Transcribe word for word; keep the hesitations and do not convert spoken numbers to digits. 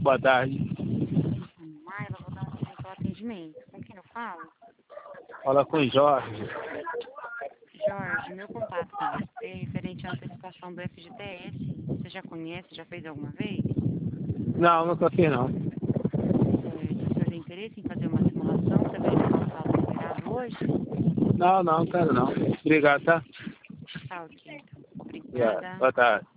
Boa tarde. Maila, vou dar um tempo ao atendimento. Com quem eu falo? Fala com o Jorge. Jorge, meu contato com você é referente à antecipação do F G T S. Você já conhece, já fez alguma vez? Não, nunca fiz não. Certo. O senhor tem interesse em fazer uma simulação para verificar o saldo esperado hoje? Não, não, quero não. Obrigado, tá? Tá ok, então. Yeah. Obrigada. Boa tarde.